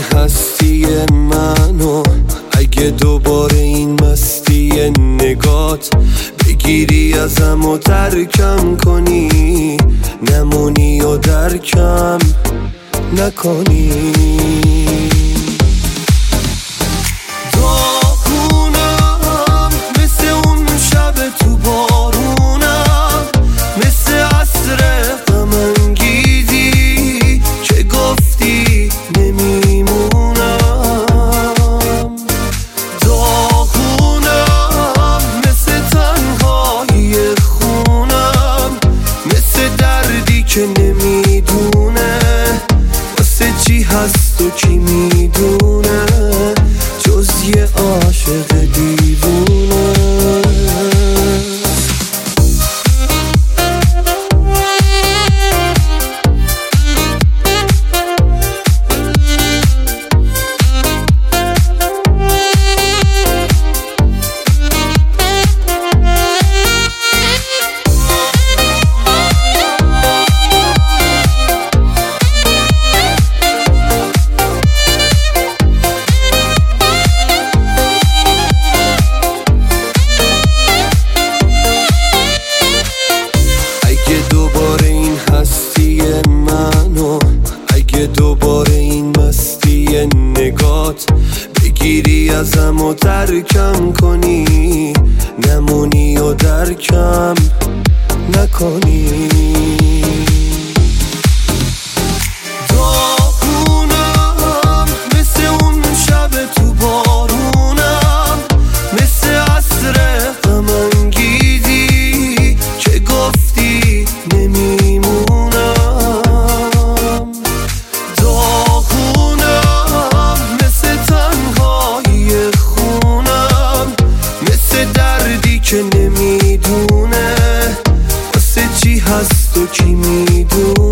هستی منو، اگه دوباره این مستی نگات بگیری ازم و ترکم کنی، نمونی و درکم نکنی. داغونم مثل اون شب تو بارونم، مثل عصر غم انگیزی که گفتی نمیمونم. داغونم مثل تنهایی خونم، مثل دردی که نمیدونه واسه چی هست و کی میدونه جز یه عاشق دیوونه. اگه دوباره این مستی نگات بگیری ازم و ترکم کنی، نمونی و درکم نکنی. داغونم مثل اون شب تو بارونم، مثل عصر غم انگیزی که گفتی نمیمونم. داغونم مثل تنهایی خونم، مثل دردی که نمیدونه واسه چی هست و کی میدونه